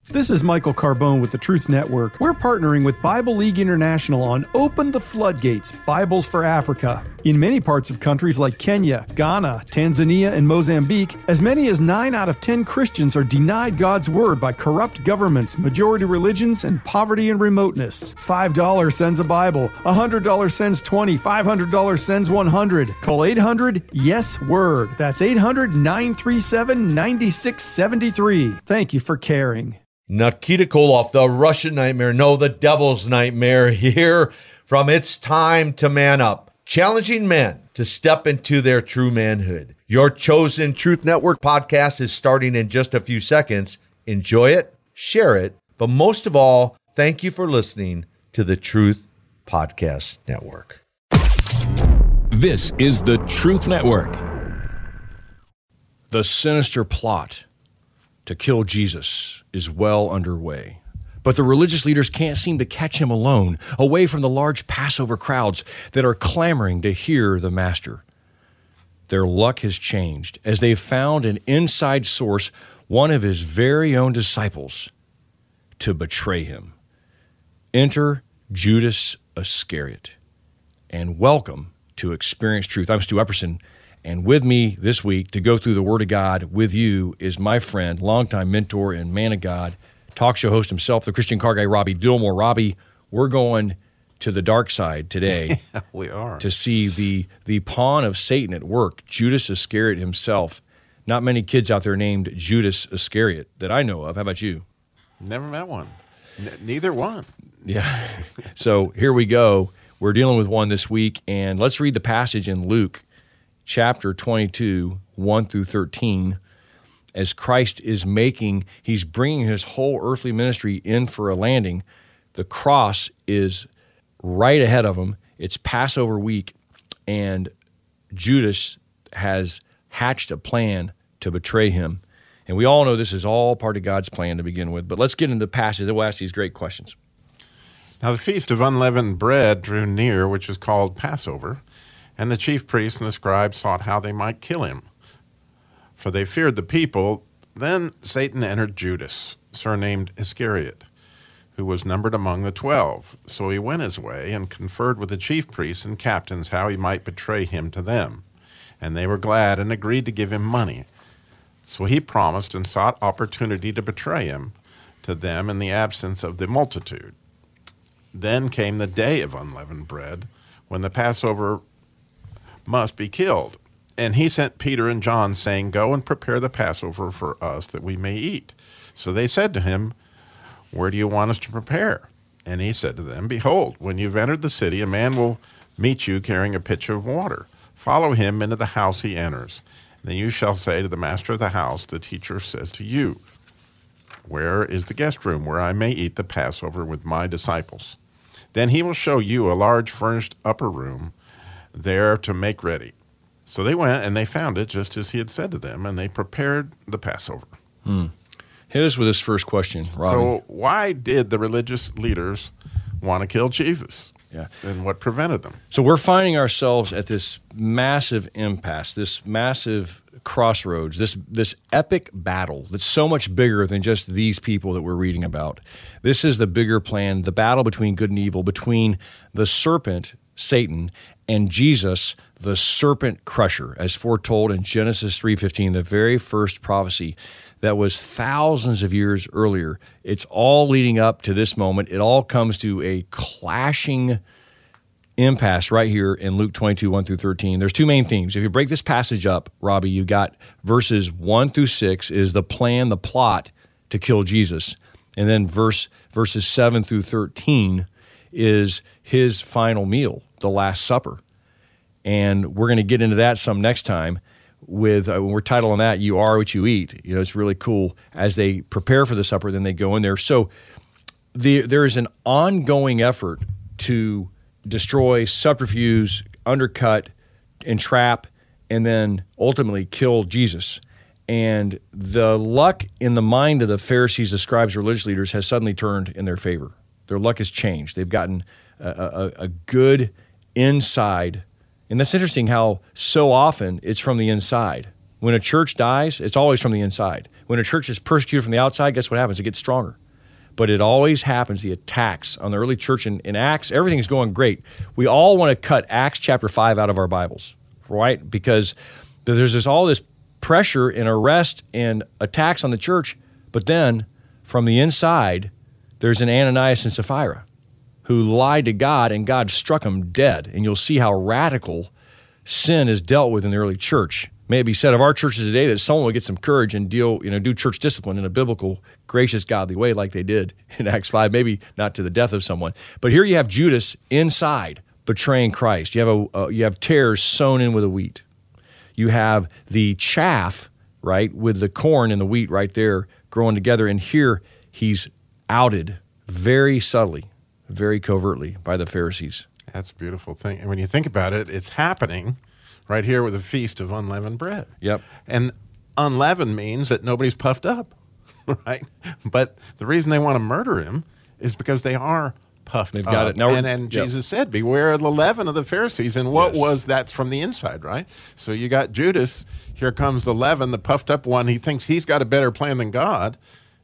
This is Michael Carbone with the Truth Network. We're partnering with Bible League International on Open the Floodgates, Bibles for Africa. In many parts of countries like Kenya, Ghana, Tanzania, and Mozambique, as many as 9 out of 10 Christians are denied God's Word by corrupt governments, majority religions, and poverty and remoteness. $5 sends a Bible, $100 sends 20, $500 sends 100. Call 800-YES-WORD. That's 800-937-9673. Thank you for caring. Nikita Koloff, the Russian nightmare, no, the devil's nightmare, here from It's Time to Man Up, challenging men to step into their true manhood. Your chosen Truth Network podcast is starting in just a few seconds. Enjoy it, share it, but most of all, thank you for listening to the Truth Podcast Network. This is the Truth Network. The sinister plot to kill Jesus is well underway. But the religious leaders can't seem to catch him alone, away from the large Passover crowds that are clamoring to hear the Master. Their luck has changed as they've found an inside source, one of his very own disciples, to betray him. Enter Judas Iscariot. And welcome to Experience Truth. I'm Stu Epperson. And with me this week to go through the Word of God with you is my friend, longtime mentor and man of God, talk show host himself, the Christian car guy, Robbie Dillmore. Robbie, we're going to the dark side today. We are. To see the pawn of Satan at work, Judas Iscariot himself. Not many kids out there named Judas Iscariot that I know of. How about you? Never met one. Neither one. Yeah. So here we go. We're dealing with one this week, and let's read the passage in Luke chapter 22, 1 through 13, as Christ is he's bringing his whole earthly ministry in for a landing. The cross is right ahead of him. It's Passover week, and Judas has hatched a plan to betray him. And we all know this is all part of God's plan to begin with. But let's get into the passage. We'll ask these great questions. Now the feast of unleavened bread drew near, which is called Passover. And the chief priests and the scribes sought how they might kill him, for they feared the people. Then Satan entered Judas, surnamed Iscariot, who was numbered among the 12. So he went his way and conferred with the chief priests and captains how he might betray him to them. And they were glad and agreed to give him money. So he promised and sought opportunity to betray him to them in the absence of the multitude. Then came the day of unleavened bread, when the Passover must be killed. And he sent Peter and John, saying, Go and prepare the Passover for us, that we may eat. So they said to him, Where do you want us to prepare? And he said to them, Behold, when you've entered the city, a man will meet you carrying a pitcher of water. Follow him into the house he enters. Then you shall say to the master of the house, The teacher says to you, Where is the guest room where I may eat the Passover with my disciples? Then he will show you a large furnished upper room, there to make ready. So they went, and they found it just as he had said to them, and they prepared the Passover. Hit us with this first question, Robbie. So why did the religious leaders want to kill Jesus? Yeah. And what prevented them? So we're finding ourselves at this massive impasse, this massive crossroads, this epic battle that's so much bigger than just these people that we're reading about. This is the bigger plan, the battle between good and evil, between the serpent, Satan, and Jesus, the serpent crusher, as foretold in Genesis 3:15, the very first prophecy that was thousands of years earlier. It's all leading up to this moment. It all comes to a clashing impasse right here in Luke 22, 1 through 13. There's two main themes. If you break this passage up, Robbie, you got verses 1 through 6 is the plan, the plot to kill Jesus. And then verses 7 through 13 is his final meal, the Last Supper. And we're going to get into that some next time with, we're titling that, You Are What You Eat. You know, it's really cool. As they prepare for the supper, then they go in there. So there is an ongoing effort to destroy, subterfuge, undercut, entrap, and then ultimately kill Jesus. And the luck in the mind of the Pharisees, the scribes, religious leaders has suddenly turned in their favor. Their luck has changed. They've gotten a good inside. And that's interesting how so often it's from the inside. When a church dies, it's always from the inside. When a church is persecuted from the outside, guess what happens? It gets stronger. But it always happens, the attacks on the early church in Acts, everything's going great. We all want to cut Acts chapter 5 out of our Bibles, right? Because there's all this pressure and arrest and attacks on the church, but then from the inside, there's an Ananias and Sapphira who lied to God, and God struck them dead. And you'll see how radical sin is dealt with in the early church. May it be said of our churches today that someone would get some courage and do church discipline in a biblical, gracious, godly way like they did in Acts 5, maybe not to the death of someone. But here you have Judas inside betraying Christ. You have tares sown in with the wheat. You have the chaff, right, with the corn and the wheat right there growing together. And here he's outed very subtly, very covertly by the Pharisees. That's a beautiful thing. And when you think about it, it's happening right here with the Feast of Unleavened Bread. Yep. And unleavened means that nobody's puffed up, right? But the reason they want to murder him is because they are puffed They've up. got it. Now and Jesus said, beware of the leaven of the Pharisees. And what was that's from the inside, right? So you got Judas. Here comes the leaven, the puffed up one. He thinks he's got a better plan than God.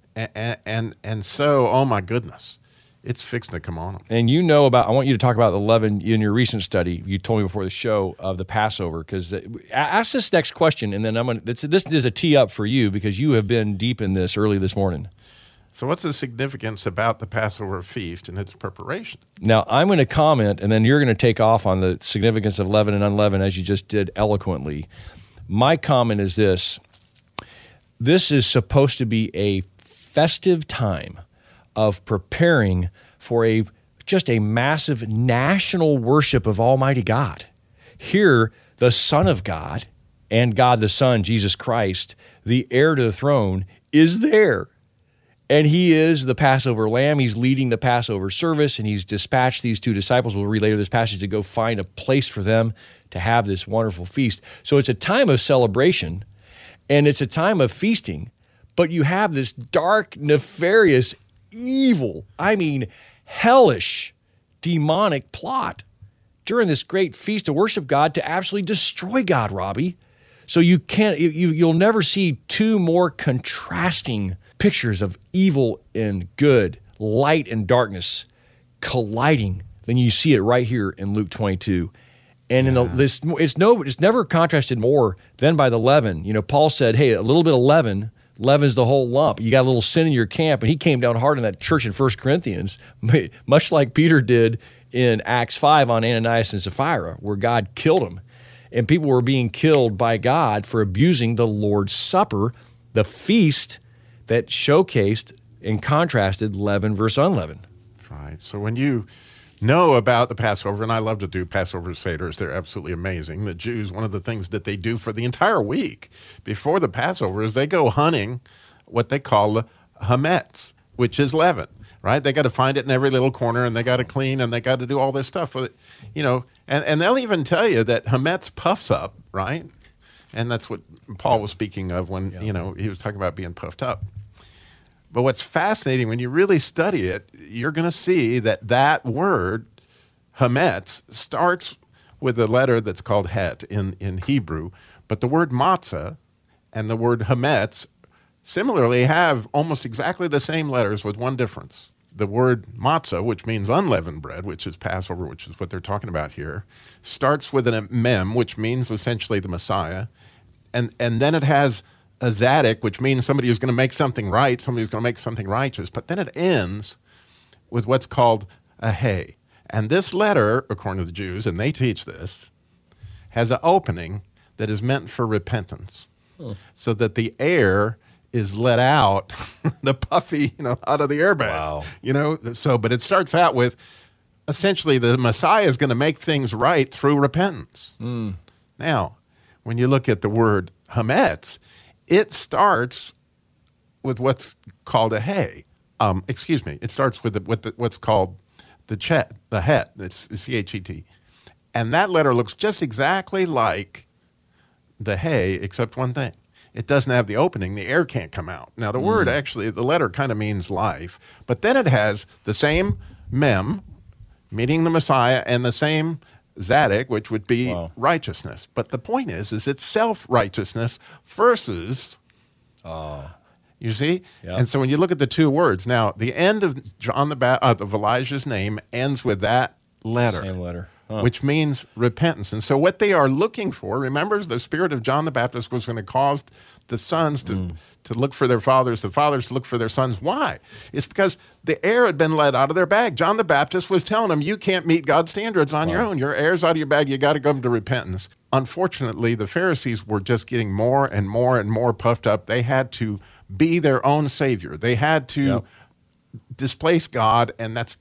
And so, oh my goodness, it's fixing to come on them. And I want you to talk about the leaven in your recent study. You told me before the show of the Passover, because ask this next question, and then this is a tee up for you because you have been deep in this early this morning. So what's the significance about the Passover feast and its preparation? Now, I'm going to comment, and then you're going to take off on the significance of leaven and unleavened as you just did eloquently. My comment is this. This is supposed to be a festive time of preparing for just a massive national worship of Almighty God. Here, the Son of God and God the Son, Jesus Christ, the heir to the throne, is there. And he is the Passover lamb. He's leading the Passover service, and he's dispatched these two disciples, we'll read later this passage, to go find a place for them to have this wonderful feast. So it's a time of celebration, and it's a time of feasting, but you have this dark, nefarious, evil, hellish, demonic plot during this great feast to worship God to absolutely destroy God, Robbie. So you'll never see two more contrasting pictures of evil and good, light and darkness colliding than you see it right here in Luke 22. And it's never contrasted more than by the leaven. Paul said, hey, a little bit of leaven's the whole lump. You got a little sin in your camp, and he came down hard on that church in 1 Corinthians, much like Peter did in Acts 5 on Ananias and Sapphira, where God killed them. And people were being killed by God for abusing the Lord's Supper, the feast that showcased and contrasted leaven versus unleavened. Right. So when you know about the Passover, and I love to do Passover Seders, they're absolutely amazing. The Jews, one of the things that they do for the entire week before the Passover is they go hunting what they call the hametz, which is leaven, right? They got to find it in every little corner, and they got to clean, and they got to do all this stuff with it, and they'll even tell you that hametz puffs up, right? And that's what Paul was speaking of when, he was talking about being puffed up. But what's fascinating, when you really study it, you're going to see that word, hametz, starts with a letter that's called het in Hebrew. But the word matzah and the word hametz similarly have almost exactly the same letters with one difference. The word matzah, which means unleavened bread, which is Passover, which is what they're talking about here, starts with a mem, which means essentially the Messiah. And then it has a zadok, which means somebody who's going to make something right, somebody who's going to make something righteous. But then it ends with what's called a hey. And this letter, according to the Jews, and they teach this, has an opening that is meant for repentance, so that the air is let out, the puffy, out of the airbag. Wow. But it starts out with, essentially, the Messiah is going to make things right through repentance. Now, when you look at the word hametz, it starts with what's called a hey. It starts with what's called the het. It's C-H-E-T. And that letter looks just exactly like the hey, except one thing. It doesn't have the opening. The air can't come out. Now, the word actually, the letter kind of means life, but then it has the same mem, meaning the Messiah, and the same zadok, which would be righteousness. But the point is it's self-righteousness versus You see? Yeah. And so when you look at the two words, now the end of of Elijah's name ends with that letter. Same letter. Huh. Which means repentance. And so what they are looking for, remember, the spirit of John the Baptist was going to cause the sons to look for their fathers, the fathers to look for their sons. Why? It's because the air had been let out of their bag. John the Baptist was telling them, you can't meet God's standards on your own. Your air's out of your bag. You got to come to repentance. Unfortunately, the Pharisees were just getting more and more and more puffed up. They had to be their own savior. They had to displace God, and that's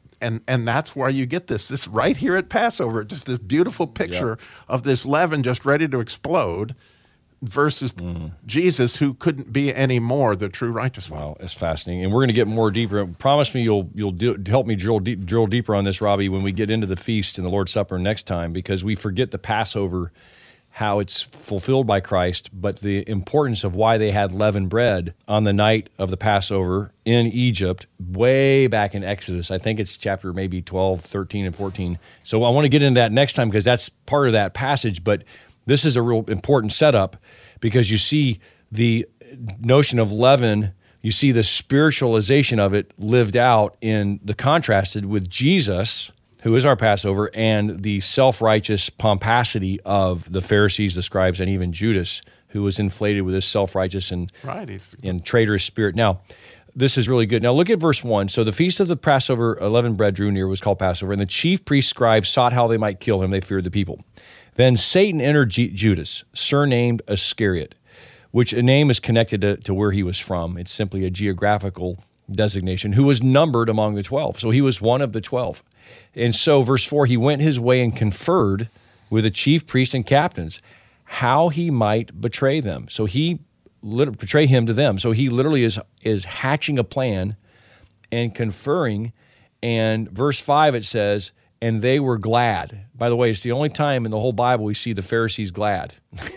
why you get this right here at Passover, just this beautiful picture of this leaven just ready to explode versus Jesus, who couldn't be any more the true righteous one. Wow, it's fascinating. And we're going to get more deeper. Promise me you'll help me drill deeper on this, Robbie, when we get into the feast and the Lord's Supper next time, because we forget the Passover, how it's fulfilled by Christ, but the importance of why they had leavened bread on the night of the Passover in Egypt, way back in Exodus. I think it's chapter maybe 12, 13, and 14. So I want to get into that next time because that's part of that passage, but this is a real important setup because you see the notion of leaven, you see the spiritualization of it lived out in the contrasted with Jesus, who is our Passover, and the self-righteous pomposity of the Pharisees, the scribes, and even Judas, who was inflated with this self-righteous and traitorous spirit. Now, this is really good. Now, look at verse 1. So the feast of the Passover, unleavened bread drew near, was called Passover, and the chief priests, scribes, sought how they might kill him. They feared the people. Then Satan entered Judas, surnamed Iscariot, which a name is connected to where he was from. It's simply a geographical designation, who was numbered among the 12. So he was one of the 12. And so, verse 4, he went his way and conferred with the chief priests and captains how he might betray them. So he betray him to them. So he literally is hatching a plan and conferring. And verse 5, it says, and they were glad. By the way, it's the only time in the whole Bible we see the Pharisees glad.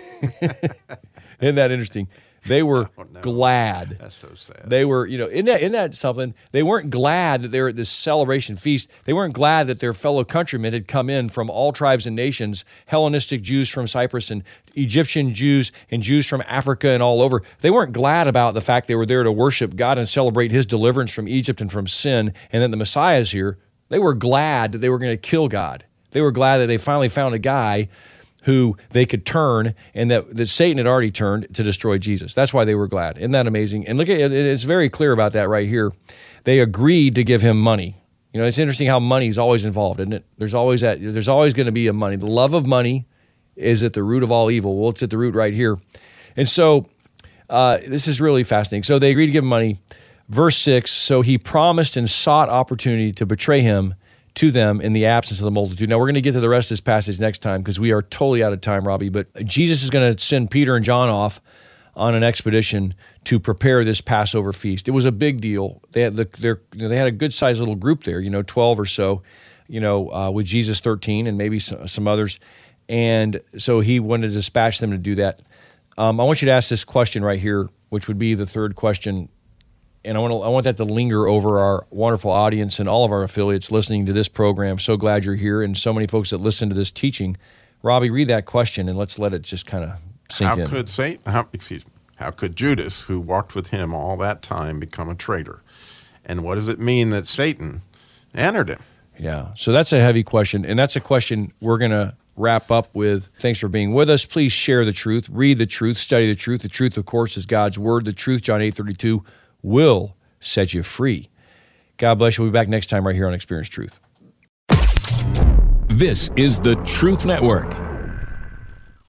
Isn't that interesting? They were glad. That's so sad. They were, isn't that something? They weren't glad that they were at this celebration feast. They weren't glad that their fellow countrymen had come in from all tribes and nations, Hellenistic Jews from Cyprus and Egyptian Jews and Jews from Africa and all over. They weren't glad about the fact they were there to worship God and celebrate his deliverance from Egypt and from sin, and that the Messiah is here. They were glad that they were going to kill God. They were glad that they finally found a guy who they could turn, and that Satan had already turned to destroy Jesus. That's why they were glad. Isn't that amazing? And look at it, it's very clear about that right here. They agreed to give him money. It's interesting how money is always involved, isn't it? There's always going to be a money. The love of money is at the root of all evil. Well, it's at the root right here. And so this is really fascinating. So they agreed to give him money. Verse 6, so he promised and sought opportunity to betray him to them in the absence of the multitude. Now, we're going to get to the rest of this passage next time because we are totally out of time, Robbie, but Jesus is going to send Peter and John off on an expedition to prepare this Passover feast. It was a big deal. They had they had a good-sized little group there, 12 or so, with Jesus 13 and maybe some others, and so he wanted to dispatch them to do that. I want you to ask this question right here, which would be the third question. And I want that to linger over our wonderful audience and all of our affiliates listening to this program. So glad you're here, and so many folks that listen to this teaching. Robbie, read that question, and let's let it just kind of sink in. How could Judas, who walked with him all that time, become a traitor? And what does it mean that Satan entered him? Yeah, so that's a heavy question, and that's a question we're going to wrap up with. Thanks for being with us. Please share the truth, read the truth, study the truth. The truth, of course, is God's word. The truth, John 8:32, will set you free. God bless you. We'll be back next time right here on Experience Truth. This is the Truth Network.